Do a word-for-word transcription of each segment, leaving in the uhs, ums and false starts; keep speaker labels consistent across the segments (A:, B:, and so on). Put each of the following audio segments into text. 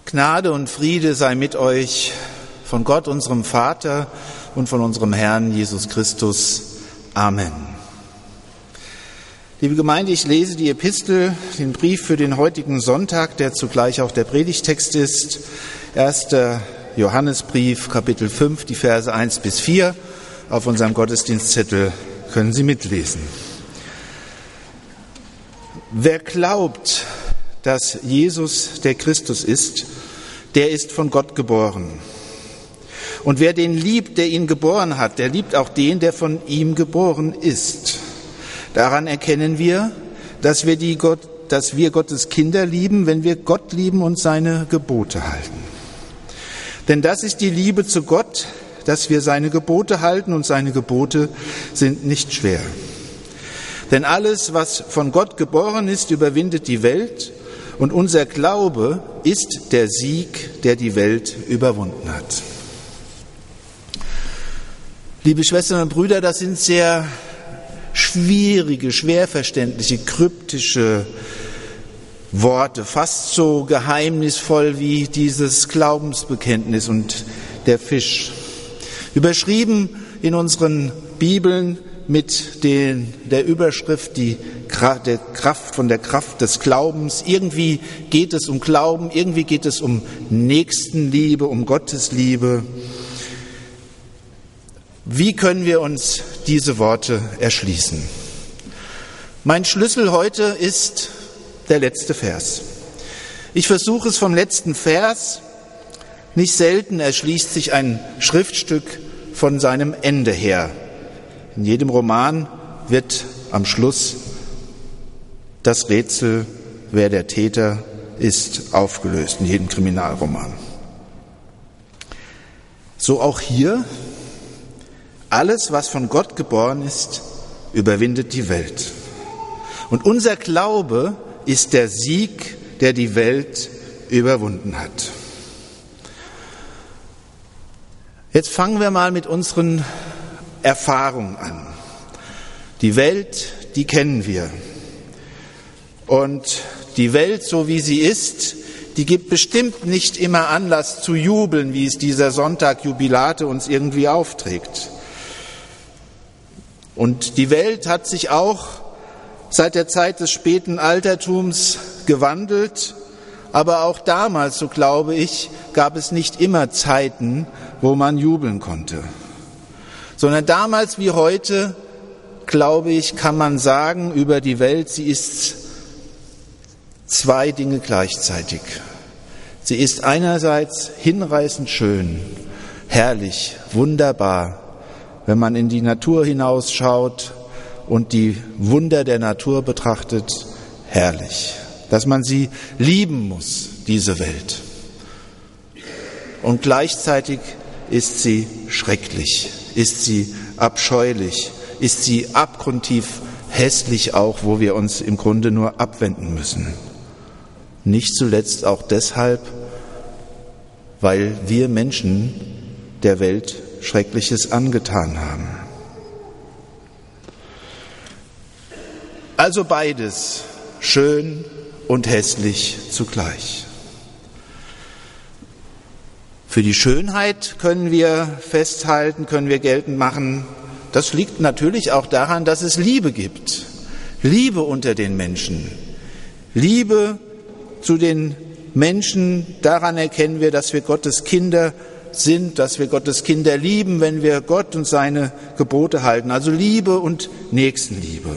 A: Gnade und Friede sei mit euch von Gott, unserem Vater und von unserem Herrn Jesus Christus. Amen. Liebe Gemeinde, ich lese die Epistel, den Brief für den heutigen Sonntag, der zugleich auch der Predigtext ist. erster Johannesbrief, Kapitel fünf, die Verse eins bis vier. Auf unserem Gottesdienstzettel können Sie mitlesen. Wer glaubt, dass Jesus der Christus ist, der ist von Gott geboren. Und wer den liebt, der ihn geboren hat, der liebt auch den, der von ihm geboren ist. Daran erkennen wir, dass wir, die Gott, dass wir Gottes Kinder lieben, wenn wir Gott lieben und seine Gebote halten. Denn das ist die Liebe zu Gott, dass wir seine Gebote halten, und seine Gebote sind nicht schwer. Denn alles, was von Gott geboren ist, überwindet die Welt, und unser Glaube ist der Sieg, der die Welt überwunden hat. Liebe Schwestern und Brüder, das sind sehr schwierige, schwer verständliche, kryptische Worte, fast so geheimnisvoll wie dieses Glaubensbekenntnis und der Fisch. Überschrieben in unseren Bibeln mit den, der Überschrift die der Kraft von der Kraft des Glaubens. Irgendwie geht es um Glauben, irgendwie geht es um Nächstenliebe, um Gottesliebe. Wie können wir uns diese Worte erschließen? Mein Schlüssel heute ist der letzte Vers. Ich versuche es vom letzten Vers. Nicht selten erschließt sich ein Schriftstück von seinem Ende her. In jedem Roman wird am Schluss das Rätsel, wer der Täter ist, aufgelöst, in jedem Kriminalroman. So auch hier, alles, was von Gott geboren ist, überwindet die Welt. Und unser Glaube ist der Sieg, der die Welt überwunden hat. Jetzt fangen wir mal mit unseren Erfahrungen an. Die Welt, die kennen wir. Und die Welt, so wie sie ist, die gibt bestimmt nicht immer Anlass zu jubeln, wie es dieser Sonntag Jubilate uns irgendwie aufträgt. Und die Welt hat sich auch seit der Zeit des späten Altertums gewandelt. Aber auch damals, so glaube ich, gab es nicht immer Zeiten, wo man jubeln konnte. Sondern damals wie heute, glaube ich, kann man sagen über die Welt, sie ist zwei Dinge gleichzeitig. Sie ist einerseits hinreißend schön, herrlich, wunderbar, wenn man in die Natur hinausschaut und die Wunder der Natur betrachtet, herrlich. Dass man sie lieben muss, diese Welt. Und gleichzeitig ist sie schrecklich, ist sie abscheulich, ist sie abgrundtief hässlich auch, wo wir uns im Grunde nur abwenden müssen. Nicht zuletzt auch deshalb, weil wir Menschen der Welt Schreckliches angetan haben. Also beides, schön und hässlich zugleich. Für die Schönheit können wir festhalten, können wir geltend machen, das liegt natürlich auch daran, dass es Liebe gibt. Liebe unter den Menschen. Liebe zu den Menschen, daran erkennen wir, dass wir Gottes Kinder sind, dass wir Gottes Kinder lieben, wenn wir Gott und seine Gebote halten. Also Liebe und Nächstenliebe.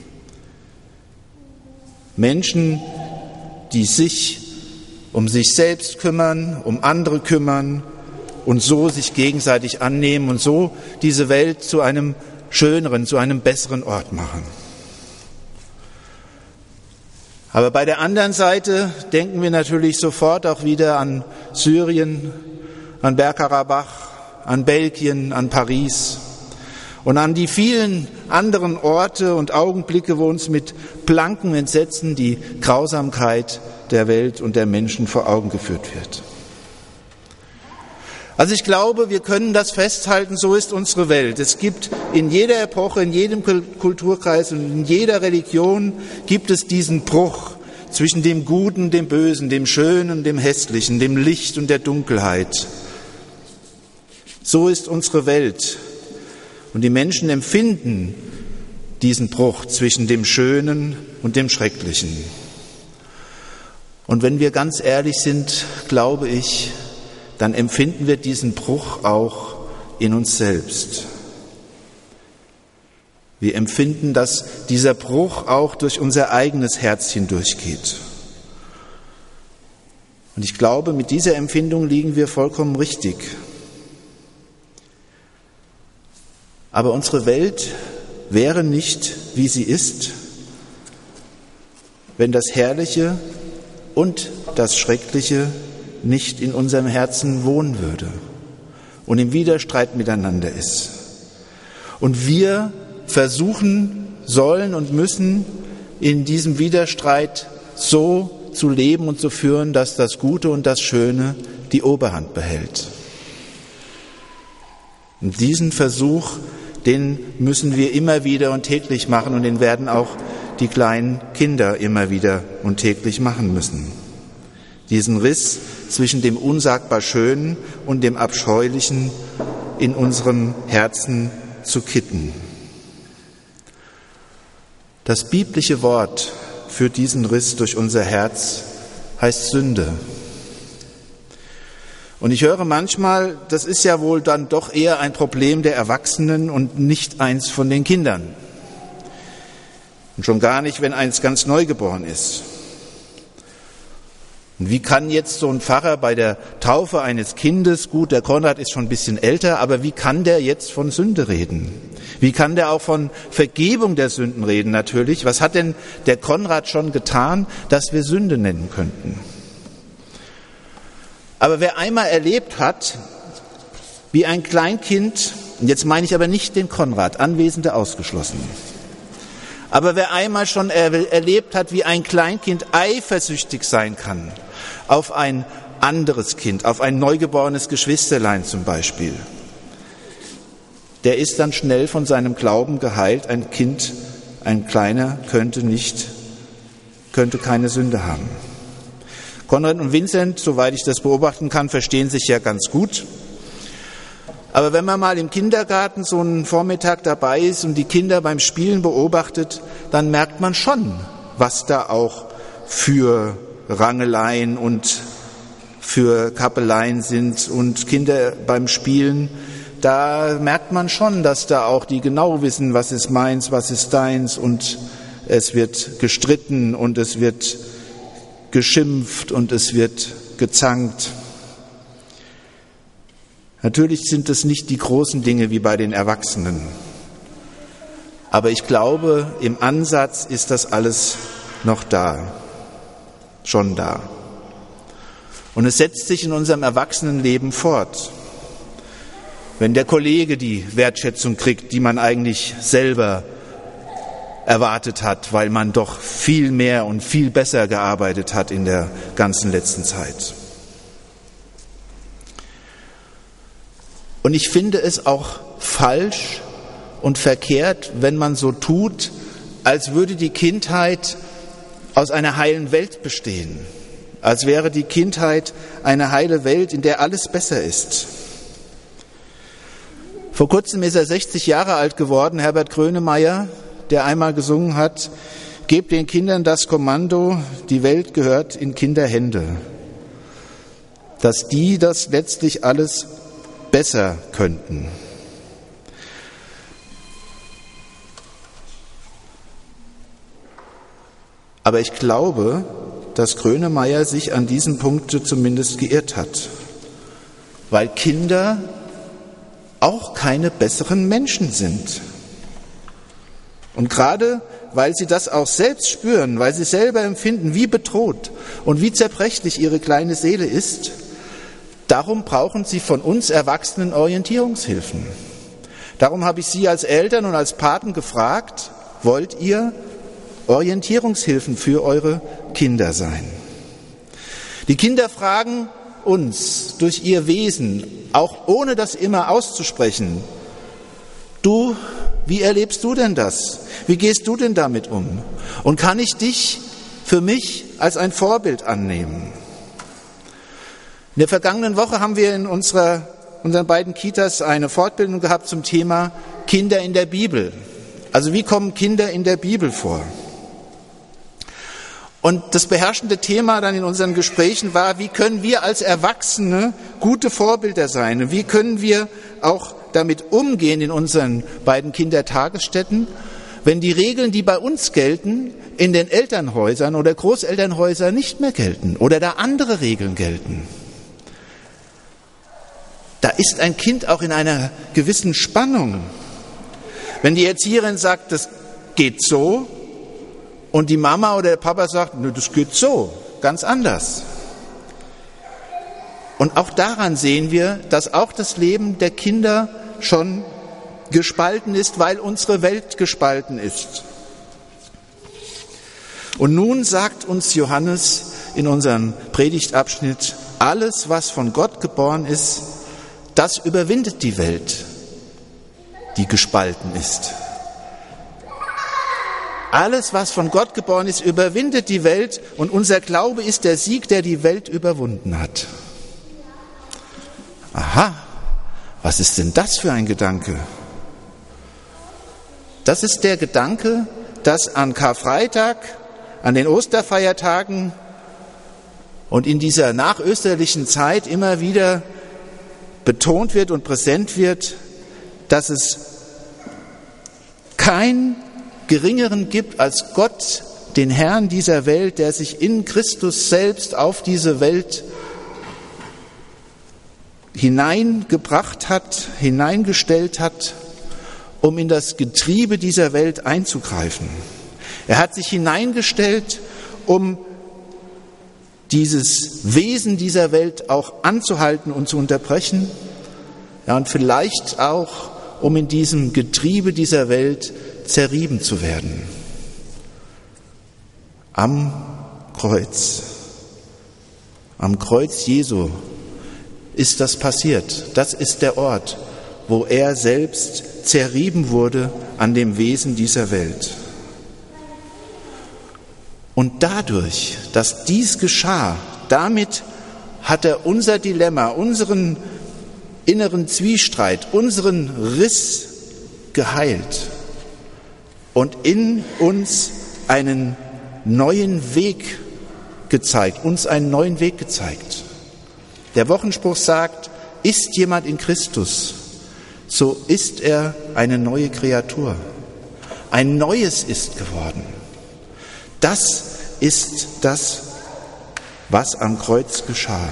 A: Menschen, die sich um sich selbst kümmern, um andere kümmern und so sich gegenseitig annehmen und so diese Welt zu einem schöneren, zu einem besseren Ort machen. Aber bei der anderen Seite denken wir natürlich sofort auch wieder an Syrien, an Bergkarabach, an Belgien, an Paris und an die vielen anderen Orte und Augenblicke, wo uns mit blankem Entsetzen die Grausamkeit der Welt und der Menschen vor Augen geführt wird. Also ich glaube, wir können das festhalten, so ist unsere Welt. Es gibt in jeder Epoche, in jedem Kulturkreis und in jeder Religion gibt es diesen Bruch zwischen dem Guten, dem Bösen, dem Schönen, dem Hässlichen, dem Licht und der Dunkelheit. So ist unsere Welt. Und die Menschen empfinden diesen Bruch zwischen dem Schönen und dem Schrecklichen. Und wenn wir ganz ehrlich sind, glaube ich, dann empfinden wir diesen Bruch auch in uns selbst. Wir empfinden, dass dieser Bruch auch durch unser eigenes Herz hindurchgeht. Und ich glaube, mit dieser Empfindung liegen wir vollkommen richtig. Aber unsere Welt wäre nicht, wie sie ist, wenn das Herrliche und das Schreckliche nicht in unserem Herzen wohnen würde und im Widerstreit miteinander ist. Und wir versuchen sollen und müssen in diesem Widerstreit so zu leben und zu führen, dass das Gute und das Schöne die Oberhand behält. Und diesen Versuch, den müssen wir immer wieder und täglich machen, und den werden auch die kleinen Kinder immer wieder und täglich machen müssen. Diesen Riss zwischen dem unsagbar Schönen und dem Abscheulichen in unserem Herzen zu kitten. Das biblische Wort für diesen Riss durch unser Herz heißt Sünde. Und ich höre manchmal, das ist ja wohl dann doch eher ein Problem der Erwachsenen und nicht eins von den Kindern. Und schon gar nicht, wenn eins ganz neugeboren ist. Und wie kann jetzt so ein Pfarrer bei der Taufe eines Kindes, gut, der Konrad ist schon ein bisschen älter, aber wie kann der jetzt von Sünde reden? Wie kann der auch von Vergebung der Sünden reden natürlich? Was hat denn der Konrad schon getan, dass wir Sünde nennen könnten? Aber wer einmal erlebt hat, wie ein Kleinkind, und jetzt meine ich aber nicht den Konrad, Anwesende ausgeschlossen, aber wer einmal schon erlebt hat, wie ein Kleinkind eifersüchtig sein kann auf ein anderes Kind, auf ein neugeborenes Geschwisterlein zum Beispiel, der ist dann schnell von seinem Glauben geheilt. Ein Kind, ein Kleiner, könnte nicht, könnte keine Sünde haben. Konrad und Vincent, soweit ich das beobachten kann, verstehen sich ja ganz gut. Aber wenn man mal im Kindergarten so einen Vormittag dabei ist und die Kinder beim Spielen beobachtet, dann merkt man schon, was da auch für Rangeleien und für Kappeleien sind. Und Kinder beim Spielen, da merkt man schon, dass da auch die genau wissen, was ist meins, was ist deins, und es wird gestritten und es wird geschimpft und es wird gezankt. Natürlich sind es nicht die großen Dinge wie bei den Erwachsenen. Aber ich glaube, im Ansatz ist das alles noch da, schon da. Und es setzt sich in unserem Erwachsenenleben fort. Wenn der Kollege die Wertschätzung kriegt, die man eigentlich selber erwartet hat, weil man doch viel mehr und viel besser gearbeitet hat in der ganzen letzten Zeit. Und ich finde es auch falsch und verkehrt, wenn man so tut, als würde die Kindheit aus einer heilen Welt bestehen, als wäre die Kindheit eine heile Welt, in der alles besser ist. Vor kurzem ist er sechzig Jahre alt geworden, Herbert Grönemeyer, der einmal gesungen hat: Gebt den Kindern das Kommando, die Welt gehört in Kinderhände, dass die das letztlich alles besser könnten. Aber ich glaube, dass Grönemeyer sich an diesem Punkt zumindest geirrt hat, weil Kinder auch keine besseren Menschen sind. Und gerade weil sie das auch selbst spüren, weil sie selber empfinden, wie bedroht und wie zerbrechlich ihre kleine Seele ist, darum brauchen sie von uns Erwachsenen Orientierungshilfen. Darum habe ich Sie als Eltern und als Paten gefragt: Wollt ihr Orientierungshilfen für eure Kinder sein? Die Kinder fragen uns durch ihr Wesen, auch ohne das immer auszusprechen: Du, wie erlebst du denn das? Wie gehst du denn damit um? Und kann ich dich für mich als ein Vorbild annehmen. In der vergangenen Woche haben wir in unserer, unseren beiden Kitas eine Fortbildung gehabt zum Thema Kinder in der Bibel. Also wie kommen Kinder in der Bibel vor? Und das beherrschende Thema dann in unseren Gesprächen war, wie können wir als Erwachsene gute Vorbilder sein? Und wie können wir auch damit umgehen in unseren beiden Kindertagesstätten, wenn die Regeln, die bei uns gelten, in den Elternhäusern oder Großelternhäusern nicht mehr gelten oder da andere Regeln gelten? Da ist ein Kind auch in einer gewissen Spannung. Wenn die Erzieherin sagt, das geht so, und die Mama oder der Papa sagt, nö, das geht so, ganz anders. Und auch daran sehen wir, dass auch das Leben der Kinder schon gespalten ist, weil unsere Welt gespalten ist. Und nun sagt uns Johannes in unserem Predigtabschnitt, alles, was von Gott geboren ist, das überwindet die Welt, die gespalten ist. Alles, was von Gott geboren ist, überwindet die Welt und unser Glaube ist der Sieg, der die Welt überwunden hat. Aha, was ist denn das für ein Gedanke? Das ist der Gedanke, dass an Karfreitag, an den Osterfeiertagen und in dieser nachösterlichen Zeit immer wieder betont wird und präsent wird, dass es kein Geringeren gibt als Gott, den Herrn dieser Welt, der sich in Christus selbst auf diese Welt hineingebracht hat, hineingestellt hat, um in das Getriebe dieser Welt einzugreifen. Er hat sich hineingestellt, um dieses Wesen dieser Welt auch anzuhalten und zu unterbrechen, ja, und vielleicht auch, um in diesem Getriebe dieser Welt zerrieben zu werden. Am Kreuz, am Kreuz Jesu ist das passiert. Das ist der Ort, wo er selbst zerrieben wurde an dem Wesen dieser Welt. Und dadurch, dass dies geschah, damit hat er unser Dilemma, unseren inneren Zwiespalt, unseren Riss geheilt und in uns einen neuen Weg gezeigt, uns einen neuen Weg gezeigt. Der Wochenspruch sagt, ist jemand in Christus, so ist er eine neue Kreatur. Ein Neues ist geworden. Das ist das, was am Kreuz geschah.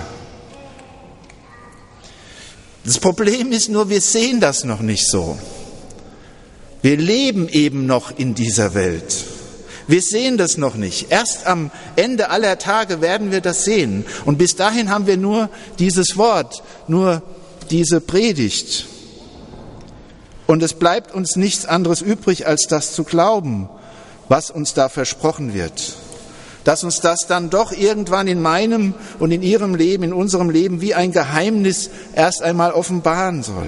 A: Das Problem ist nur, wir sehen das noch nicht so. Wir leben eben noch in dieser Welt. Wir sehen das noch nicht. Erst am Ende aller Tage werden wir das sehen. Und bis dahin haben wir nur dieses Wort, nur diese Predigt. Und es bleibt uns nichts anderes übrig, als das zu glauben, was uns da versprochen wird. Dass uns das dann doch irgendwann in meinem und in Ihrem Leben, in unserem Leben wie ein Geheimnis erst einmal offenbaren soll.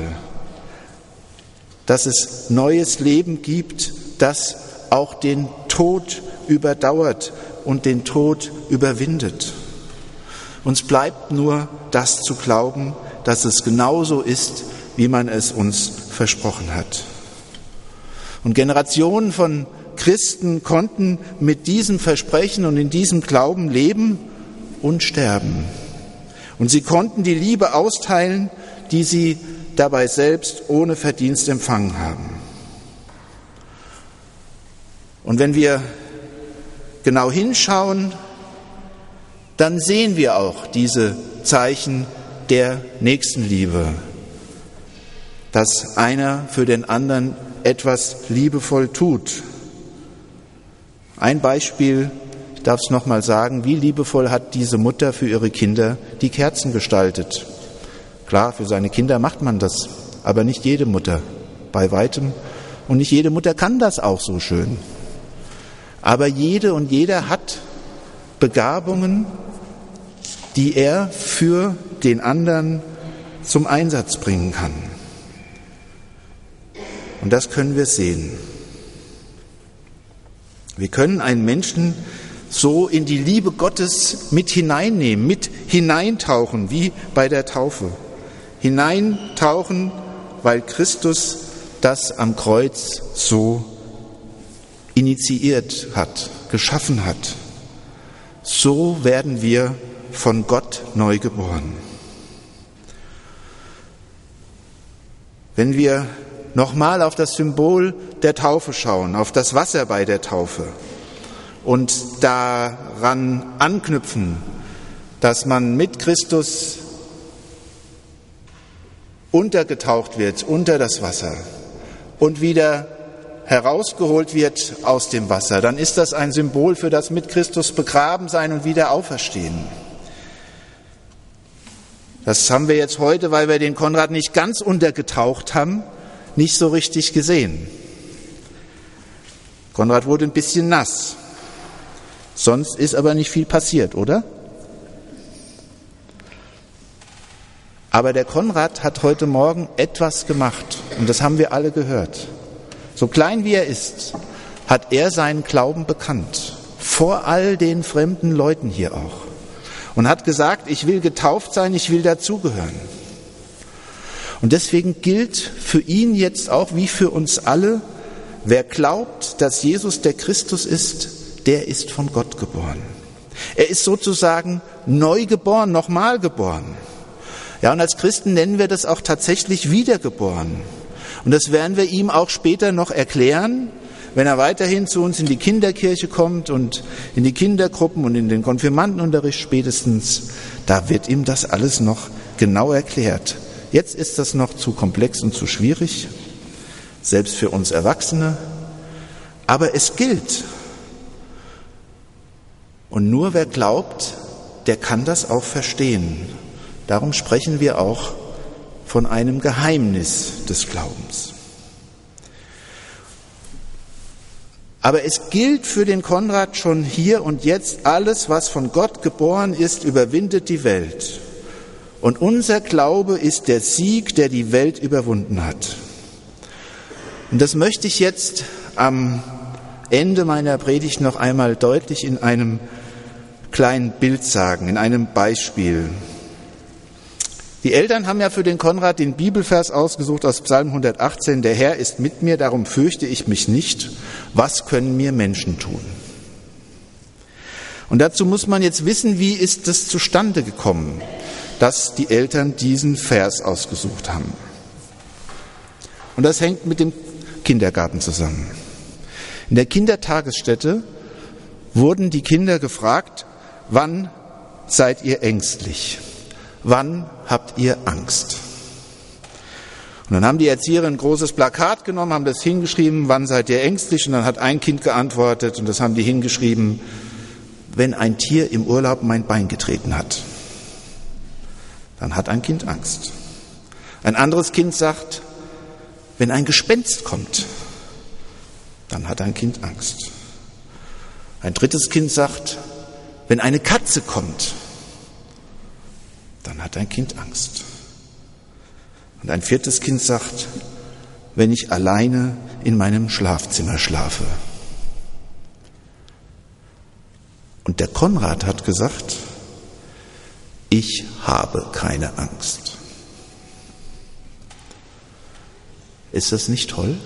A: Dass es neues Leben gibt, das auch den Tod überdauert und den Tod überwindet. Uns bleibt nur das zu glauben, dass es genauso ist, wie man es uns versprochen hat. Und Generationen von Christen konnten mit diesem Versprechen und in diesem Glauben leben und sterben. Und sie konnten die Liebe austeilen, die sie dabei selbst ohne Verdienst empfangen haben. Und wenn wir genau hinschauen, dann sehen wir auch diese Zeichen der Nächstenliebe, dass einer für den anderen etwas liebevoll tut. Ein Beispiel, ich darf es noch mal sagen, wie liebevoll hat diese Mutter für ihre Kinder die Kerzen gestaltet. Klar, für seine Kinder macht man das, aber nicht jede Mutter, bei weitem. Und nicht jede Mutter kann das auch so schön. Aber jede und jeder hat Begabungen, die er für den anderen zum Einsatz bringen kann. Und das können wir sehen. Wir können einen Menschen so in die Liebe Gottes mit hineinnehmen, mit hineintauchen, wie bei der Taufe. Hineintauchen, weil Christus das am Kreuz so initiiert hat, geschaffen hat. So werden wir von Gott neu geboren. Wenn wir nochmal auf das Symbol der Taufe schauen, auf das Wasser bei der Taufe und daran anknüpfen, dass man mit Christus untergetaucht wird unter das Wasser und wieder herausgeholt wird aus dem Wasser, dann ist das ein Symbol für das mit Christus begraben sein und wieder auferstehen. Das haben wir jetzt heute, weil wir den Konrad nicht ganz untergetaucht haben, nicht so richtig gesehen. Konrad wurde ein bisschen nass. Sonst ist aber nicht viel passiert, oder? Aber der Konrad hat heute Morgen etwas gemacht und das haben wir alle gehört. So klein wie er ist, hat er seinen Glauben bekannt. Vor all den fremden Leuten hier auch. Und hat gesagt, ich will getauft sein, ich will dazugehören. Und deswegen gilt für ihn jetzt auch wie für uns alle, wer glaubt, dass Jesus der Christus ist, der ist von Gott geboren. Er ist sozusagen neu geboren, nochmal geboren. Ja, und als Christen nennen wir das auch tatsächlich wiedergeboren. Und das werden wir ihm auch später noch erklären, wenn er weiterhin zu uns in die Kinderkirche kommt und in die Kindergruppen und in den Konfirmandenunterricht spätestens. Da wird ihm das alles noch genau erklärt. Jetzt ist das noch zu komplex und zu schwierig, selbst für uns Erwachsene. Aber es gilt. Und nur wer glaubt, der kann das auch verstehen. Darum sprechen wir auch von einem Geheimnis des Glaubens. Aber es gilt für den Konrad schon hier und jetzt, alles, was von Gott geboren ist, überwindet die Welt. Und unser Glaube ist der Sieg, der die Welt überwunden hat. Und das möchte ich jetzt am Ende meiner Predigt noch einmal deutlich in einem kleinen Bild sagen, in einem Beispiel. Die Eltern haben ja für den Konrad den Bibelvers ausgesucht aus Psalm hundertachtzehn. Der Herr ist mit mir, darum fürchte ich mich nicht. Was können mir Menschen tun? Und dazu muss man jetzt wissen, wie ist es zustande gekommen, dass die Eltern diesen Vers ausgesucht haben. Und das hängt mit dem Kindergarten zusammen. In der Kindertagesstätte wurden die Kinder gefragt, wann seid ihr ängstlich? Wann habt ihr Angst? Und dann haben die Erzieher ein großes Plakat genommen, haben das hingeschrieben, wann seid ihr ängstlich? Und dann hat ein Kind geantwortet und das haben die hingeschrieben, wenn ein Tier im Urlaub mein Bein getreten hat. Dann hat ein Kind Angst. Ein anderes Kind sagt, wenn ein Gespenst kommt, dann hat ein Kind Angst. Ein drittes Kind sagt, wenn eine Katze kommt, dann hat ein Kind Angst. Und ein viertes Kind sagt, wenn ich alleine in meinem Schlafzimmer schlafe. Und der Konrad hat gesagt, ich habe keine Angst. Ist das nicht toll?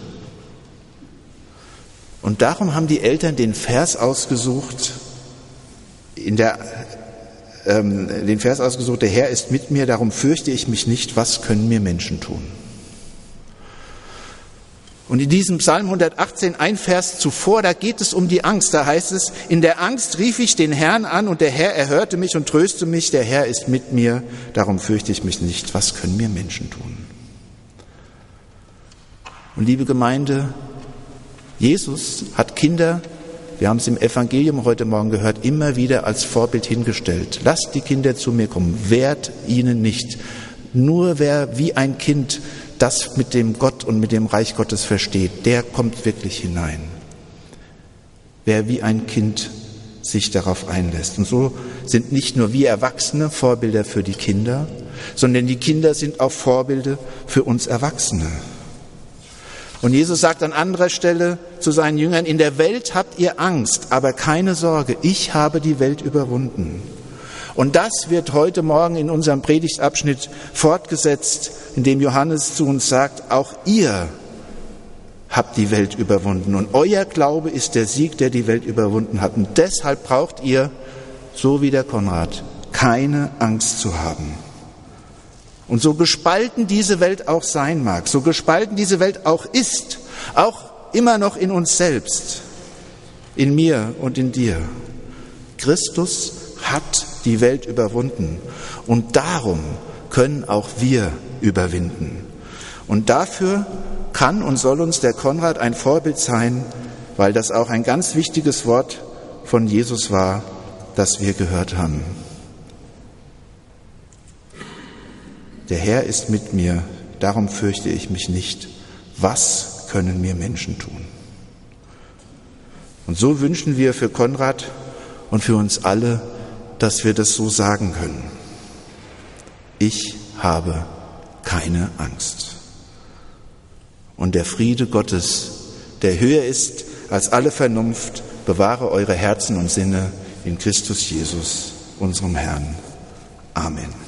A: Und darum haben die Eltern den Vers ausgesucht, in der den Vers ausgesucht, der Herr ist mit mir, darum fürchte ich mich nicht, was können mir Menschen tun? Und in diesem Psalm hundertachtzehn, ein Vers zuvor, da geht es um die Angst. Da heißt es, in der Angst rief ich den Herrn an und der Herr erhörte mich und tröste mich. Der Herr ist mit mir, darum fürchte ich mich nicht, was können mir Menschen tun? Und liebe Gemeinde, Jesus hat Kinder, wir haben es im Evangelium heute Morgen gehört, immer wieder als Vorbild hingestellt. Lasst die Kinder zu mir kommen, wehrt ihnen nicht. Nur wer wie ein Kind das mit dem Gott und mit dem Reich Gottes versteht, der kommt wirklich hinein. Wer wie ein Kind sich darauf einlässt. Und so sind nicht nur wir Erwachsene Vorbilder für die Kinder, sondern die Kinder sind auch Vorbilder für uns Erwachsene. Und Jesus sagt an anderer Stelle zu seinen Jüngern, in der Welt habt ihr Angst, aber keine Sorge, ich habe die Welt überwunden. Und das wird heute Morgen in unserem Predigtabschnitt fortgesetzt, in dem Johannes zu uns sagt, auch ihr habt die Welt überwunden. Und euer Glaube ist der Sieg, der die Welt überwunden hat. Und deshalb braucht ihr, so wie der Konrad, keine Angst zu haben. Und so gespalten diese Welt auch sein mag, so gespalten diese Welt auch ist, auch immer noch in uns selbst, in mir und in dir. Christus hat die Welt überwunden und darum können auch wir überwinden. Und dafür kann und soll uns der Konrad ein Vorbild sein, weil das auch ein ganz wichtiges Wort von Jesus war, das wir gehört haben. Der Herr ist mit mir, darum fürchte ich mich nicht. Was können mir Menschen tun? Und so wünschen wir für Konrad und für uns alle, dass wir das so sagen können. Ich habe keine Angst. Und der Friede Gottes, der höher ist als alle Vernunft, bewahre eure Herzen und Sinne in Christus Jesus, unserem Herrn. Amen.